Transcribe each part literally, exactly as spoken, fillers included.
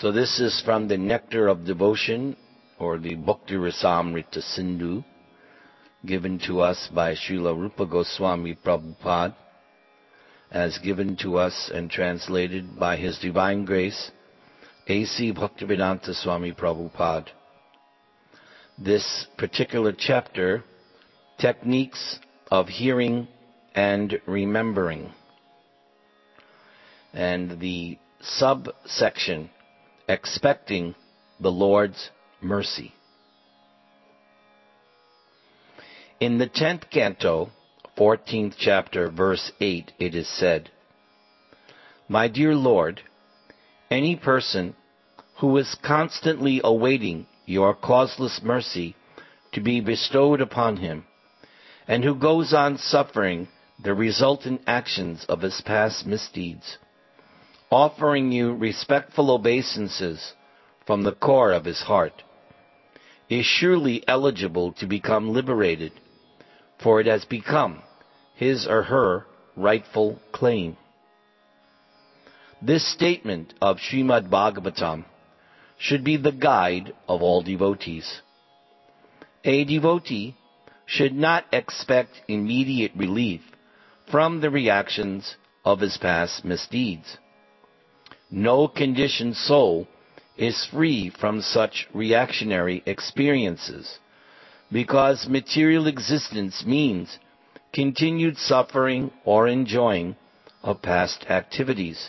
So this is from the Nectar of Devotion, or the Bhakti Rasamrita Sindhu, given to us by Srila Rupa Goswami Prabhupada, as given to us and translated by His Divine Grace, A C Bhaktivedanta Swami Prabhupada. This particular chapter, Techniques of Hearing and Remembering, and the subsection, Expecting the Lord's Mercy. In the tenth canto, fourteenth chapter, verse eight, it is said, "My dear Lord, any person who is constantly awaiting your causeless mercy to be bestowed upon him, and who goes on suffering the resultant actions of his past misdeeds, offering you respectful obeisances from the core of his heart, is surely eligible to become liberated, for it has become his or her rightful claim." This statement of Srimad Bhagavatam should be the guide of all devotees. A devotee should not expect immediate relief from the reactions of his past misdeeds. No conditioned soul is free from such reactionary experiences, because material existence means continued suffering or enjoying of past activities.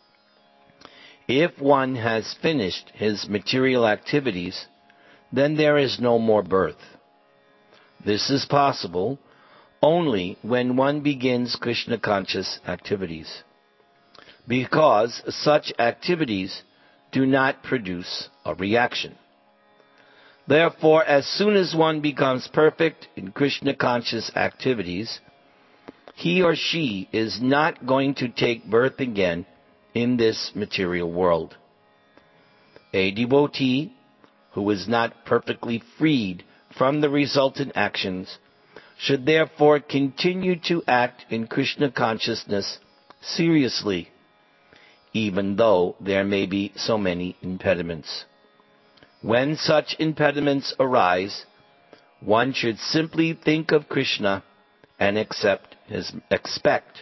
If one has finished his material activities, then there is no more birth. This is possible only when one begins Krishna-conscious activities, because such activities do not produce a reaction. Therefore, as soon as one becomes perfect in Krishna-conscious activities, he or she is not going to take birth again in this material world. A devotee who is not perfectly freed from the resultant actions should therefore continue to act in Krishna consciousness seriously, even though there may be so many impediments. When such impediments arise, one should simply think of Krishna and accept his, expect.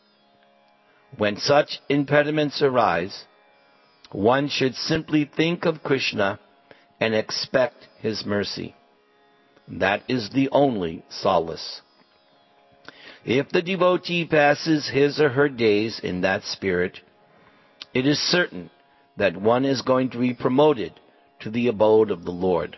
When such impediments arise, one should simply think of Krishna and expect his mercy. That is the only solace. If the devotee passes his or her days in that spirit, it is certain that one is going to be promoted to the abode of the Lord.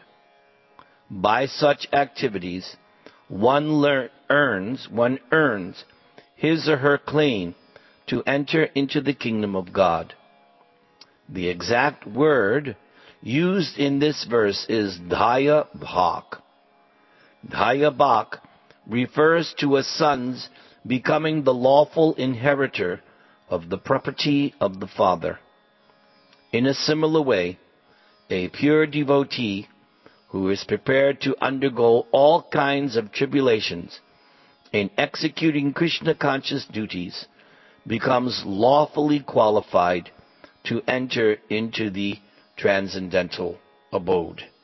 By such activities, one lear- earns, one earns his or her claim to enter into the kingdom of God. The exact word used in this verse is Dhaya Bhak. Dhaya Bhak refers to a son's becoming the lawful inheritor of the property of the father. In a similar way, a pure devotee who is prepared to undergo all kinds of tribulations in executing Krishna-conscious duties becomes lawfully qualified to enter into the transcendental abode.